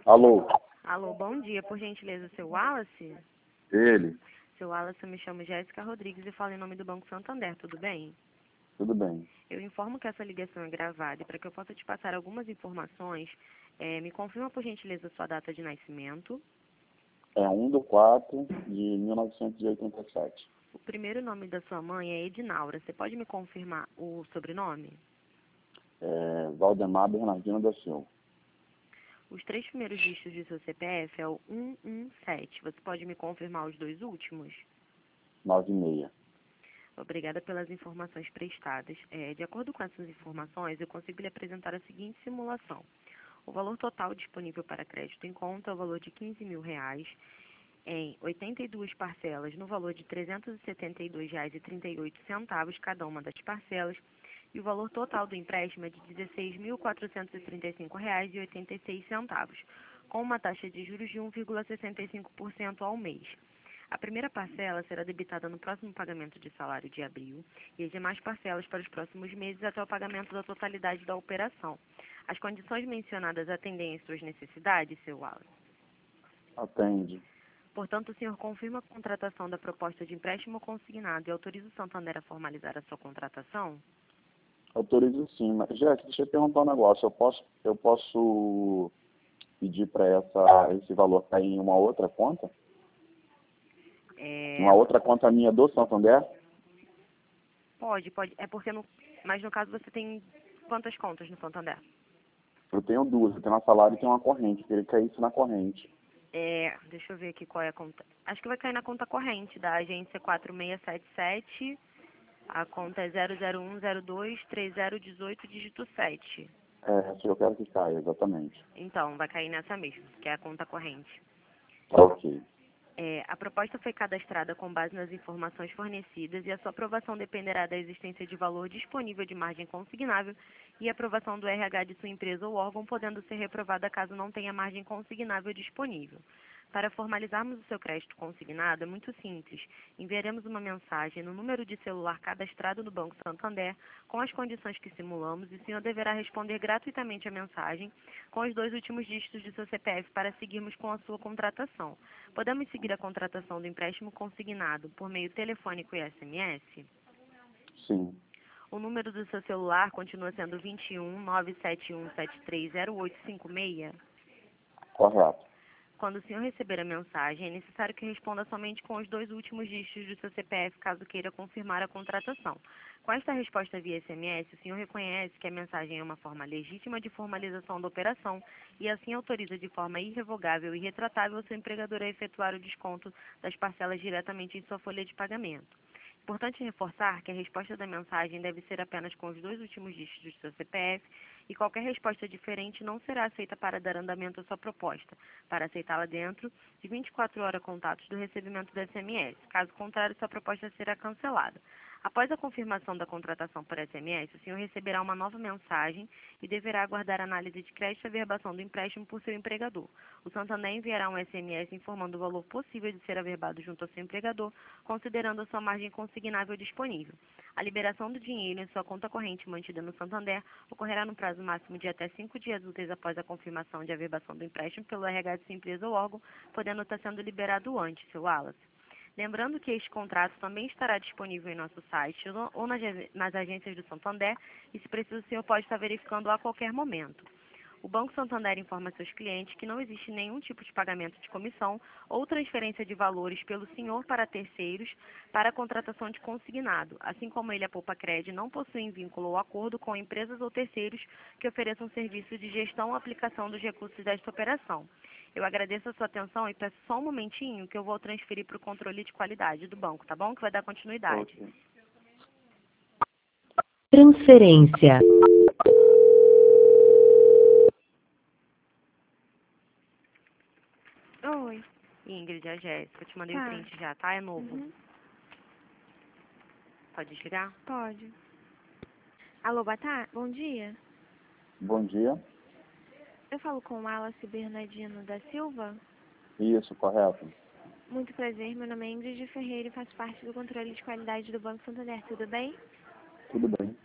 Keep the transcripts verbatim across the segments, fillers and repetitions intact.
Alô? Alô, bom dia. Por gentileza, seu Wallace? Ele? Seu Wallace, eu me chamo Jéssica Rodrigues e falo em nome do Banco Santander, tudo bem? Tudo bem. Eu informo que essa ligação é gravada e para que eu possa te passar algumas informações, eh, me confirma por gentileza sua data de nascimento, É um do quatro de mil novecentos e oitenta e sete. o primeiro nome da sua mãe é Edinaura. Você pode me confirmar o sobrenome? É Valdemar Bernardino da Silva. Os três primeiros dígitos de seu C P F é o cento e dezessete. Você pode me confirmar os dois últimos? nove e seis. Obrigada pelas informações prestadas. É, de acordo com essas informações, eu consigo lhe apresentar a seguinte simulação. O valor total disponível para crédito em conta é o valor de quinze mil reais, em oitenta e duas parcelas, no valor de trezentos e setenta e dois reais e trinta e oito centavos cada uma das parcelas, e o valor total do empréstimo é de dezesseis mil quatrocentos e trinta e cinco reais e oitenta e seis centavos, com uma taxa de juros de um vírgula sessenta e cinco por cento ao mês. A primeira parcela será debitada no próximo pagamento de salário de abril e as demais parcelas para os próximos meses até o pagamento da totalidade da operação. As condições mencionadas atendem às suas necessidades, seu Wallace? Atende. Portanto, o senhor confirma a contratação da proposta de empréstimo consignado e autoriza o Santander a formalizar a sua contratação? Autorizo sim, mas Jéssica, deixa eu perguntar um negócio. Eu posso, eu posso pedir para essa esse valor cair em uma outra conta? É, Uma outra conta minha do Santander? pode, pode. É porque, no, mas no caso você tem quantas contas no Santander? Eu tenho duas. Eu tenho uma salário e tenho uma corrente. Queria que caísse na corrente. É, deixa eu ver aqui qual é a conta. Acho que vai cair na conta corrente da agência quatro seis sete sete. A conta é zero zero um zero dois três zero um oito, dígito sete. É, essa eu quero que caia, exatamente. Então, vai cair nessa mesma, que é a conta corrente. Ok. É, a proposta foi cadastrada com base nas informações fornecidas e a sua aprovação dependerá da existência de valor disponível de margem consignável e aprovação do R H de sua empresa ou órgão, podendo ser reprovada caso não tenha margem consignável disponível. Para formalizarmos o seu crédito consignado, é muito simples. Enviaremos uma mensagem no número de celular cadastrado no Banco Santander com as condições que simulamos e o senhor deverá responder gratuitamente a mensagem com os dois últimos dígitos de seu C P F para seguirmos com a sua contratação. Podemos seguir a contratação do empréstimo consignado por meio telefônico e S M S? Sim. O número do seu celular continua sendo vinte e um, nove sete um sete três zero oito cinco seis? Correto. Quando o senhor receber a mensagem, é necessário que responda somente com os dois últimos dígitos do seu C P F, caso queira confirmar a contratação. Com esta resposta via S M S, o senhor reconhece que a mensagem é uma forma legítima de formalização da operação e assim autoriza de forma irrevogável e retratável o seu empregador a efetuar o desconto das parcelas diretamente em sua folha de pagamento. Importante reforçar que a resposta da mensagem deve ser apenas com os dois últimos dígitos do seu C P F e qualquer resposta diferente não será aceita para dar andamento à sua proposta, para aceitá-la dentro de vinte e quatro horas contatos do recebimento do S M S. Caso contrário, sua proposta será cancelada. Após a confirmação da contratação por S M S, o senhor receberá uma nova mensagem e deverá aguardar a análise de crédito e averbação do empréstimo por seu empregador. O Santander enviará um S M S informando o valor possível de ser averbado junto ao seu empregador, considerando a sua margem consignável disponível. A liberação do dinheiro em sua conta corrente mantida no Santander ocorrerá no prazo máximo de até cinco dias úteis após a confirmação de averbação do empréstimo pelo R H de sua empresa ou órgão, podendo estar sendo liberado antes, seu Wallace. Lembrando que este contrato também estará disponível em nosso site ou nas, nas agências do Santander e, se preciso, o senhor pode estar verificando a qualquer momento. O Banco Santander informa seus clientes que não existe nenhum tipo de pagamento de comissão ou transferência de valores pelo senhor para terceiros para a contratação de consignado, assim como ele, a Poupa-Cred, não possuem vínculo ou acordo com empresas ou terceiros que ofereçam serviço de gestão ou aplicação dos recursos desta operação. Eu agradeço a sua atenção e peço só um momentinho que eu vou transferir para o controle de qualidade do banco, tá bom? Que vai dar continuidade. Ok. Transferência. Oi. Ingrid, a Jéssica, eu te mandei o Tá. print já, tá? É novo. Uhum. Pode desligar? Pode. Alô, boa tarde. Bom dia. Bom dia. Eu falo com o Wallace Bernardino da Silva. Isso, correto. Muito prazer, meu nome é Ingrid Ferreira e faço parte do controle de qualidade do Banco Santander, tudo bem? Tudo bem.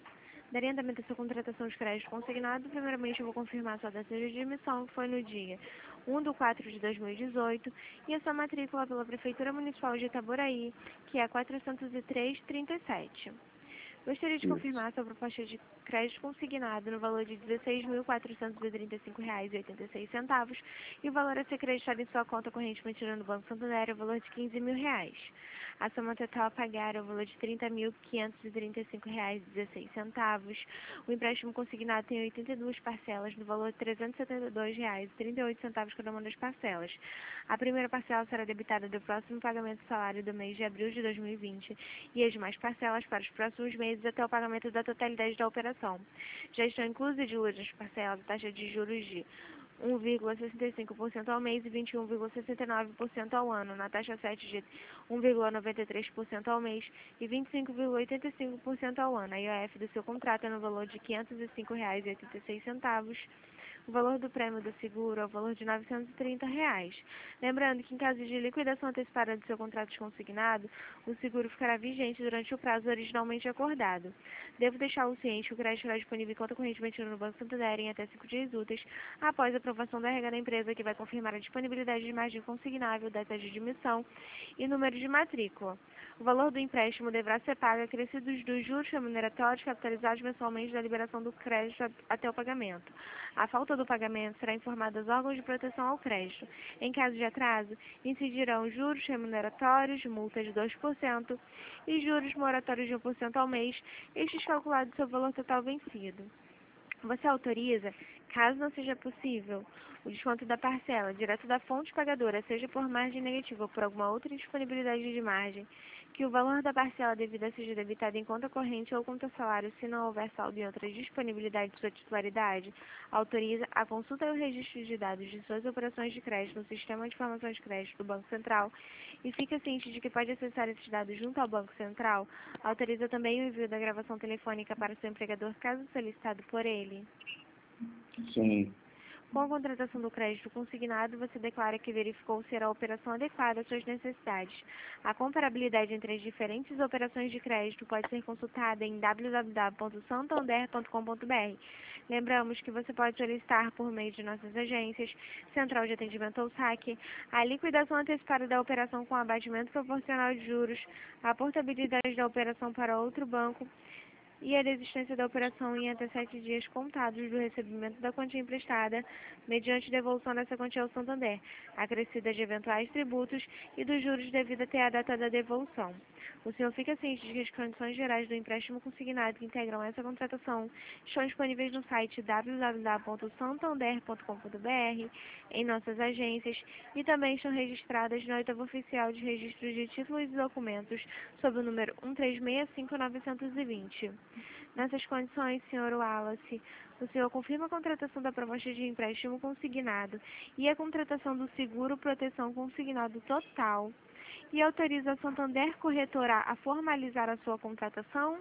Daria andamento à sua contratação de crédito consignado. Primeiramente, eu vou confirmar a sua data de admissão, que foi no dia um de quatro de dois mil e dezoito, e a sua matrícula pela Prefeitura Municipal de Itaboraí, que é quatrocentos e três, trinta e sete. Gostaria de Isso. confirmar a sua proposta de crédito consignado no valor de dezesseis mil quatrocentos e trinta e cinco reais e oitenta e seis centavos e o valor a ser creditado em sua conta corrente mantida no Banco Santander é o valor de quinze mil reais. A soma total a pagar é o valor de trinta mil quinhentos e trinta e cinco reais e dezesseis centavos. O empréstimo consignado tem oitenta e duas parcelas no valor de trezentos e setenta e dois reais e trinta e oito centavos cada uma das parcelas. A primeira parcela será debitada do próximo pagamento do salário do mês de abril de dois mil e vinte e as demais parcelas para os próximos meses até o pagamento da totalidade da operação. Já estão inclusas de outras parcelas a taxa de juros de um vírgula sessenta e cinco por cento ao mês e vinte e um vírgula sessenta e nove por cento ao ano, na taxa sete de um vírgula noventa e três por cento ao mês e vinte e cinco vírgula oitenta e cinco por cento ao ano. A I O F do seu contrato é no valor de quinhentos e cinco reais e oitenta e seis centavos. O valor do prêmio do seguro é o valor de novecentos e trinta reais. Lembrando que, em caso de liquidação antecipada do seu contrato consignado, o seguro ficará vigente durante o prazo originalmente acordado. Devo deixá-lo ciente que o crédito será disponível em conta corrente mantida no Banco Santander em até cinco dias úteis, após a aprovação da R H da empresa, que vai confirmar a disponibilidade de margem consignável, data de admissão e número de matrícula. O valor do empréstimo deverá ser pago acrescidos dos juros remuneratórios capitalizados mensalmente da liberação do crédito até o pagamento. A falta do pagamento será informada aos órgãos de proteção ao crédito. Em caso de atraso, incidirão juros remuneratórios, multas de dois por cento e juros moratórios de um por cento ao mês, estes calculados sobre o valor total vencido. Você autoriza, caso não seja possível, o desconto da parcela direto da fonte pagadora, seja por margem negativa ou por alguma outra disponibilidade de margem, que o valor da parcela devida seja debitado em conta corrente ou conta salário, se não houver saldo em outra disponibilidade de sua titularidade, autoriza a consulta e o registro de dados de suas operações de crédito no Sistema de Informações de Crédito do Banco Central e fica ciente de que pode acessar esses dados junto ao Banco Central. Autoriza também o envio da gravação telefônica para seu empregador, caso solicitado por ele. Sim. Com a contratação do crédito consignado, você declara que verificou ser a operação adequada às suas necessidades. A comparabilidade entre as diferentes operações de crédito pode ser consultada em w w w ponto santander ponto com ponto b r. Lembramos que você pode solicitar por meio de nossas agências, Central de Atendimento ao Saque, a liquidação antecipada da operação com abatimento proporcional de juros, a portabilidade da operação para outro banco, e a desistência da operação em até sete dias contados do recebimento da quantia emprestada, mediante devolução dessa quantia ao Santander, acrescida de eventuais tributos e dos juros devido até a data da devolução. O senhor fica ciente de que as condições gerais do empréstimo consignado que integram essa contratação estão disponíveis no site w w w ponto santander ponto com ponto b r, em nossas agências, e também estão registradas na oitava oficial de registro de títulos e documentos, sob o número um três seis cinco nove dois zero. Nessas condições, senhor Wallace, o senhor confirma a contratação da proposta de empréstimo consignado e a contratação do seguro proteção consignado total e autoriza a Santander Corretora a formalizar a sua contratação?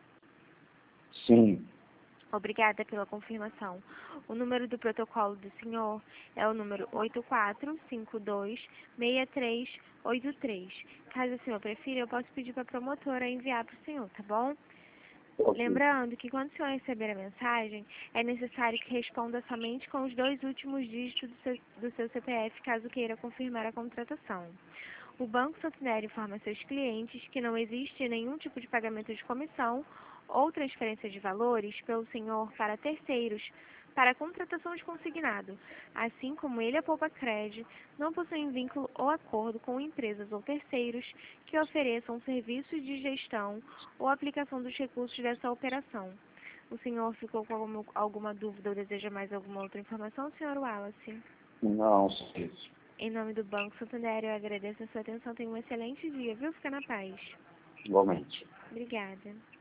Sim. Obrigada pela confirmação. O número do protocolo do senhor é o número oito quatro cinco dois seis três oito três. Caso o senhor prefira, eu posso pedir para a promotora enviar para o senhor, tá bom? Okay. Lembrando que quando o senhor receber a mensagem, é necessário que responda somente com os dois últimos dígitos do seu, do seu C P F, caso queira confirmar a contratação. O Banco Santander informa seus clientes que não existe nenhum tipo de pagamento de comissão ou transferência de valores pelo senhor para terceiros para a contratação de consignado, assim como ele e a Poupa Cred não possuem vínculo ou acordo com empresas ou terceiros que ofereçam serviços de gestão ou aplicação dos recursos dessa operação. O senhor ficou com alguma, alguma dúvida ou deseja mais alguma outra informação, senhor Wallace? Não, sim. Em nome do Banco Santander, eu agradeço a sua atenção. Tenha um excelente dia, viu? Fica na paz. Igualmente. Obrigada.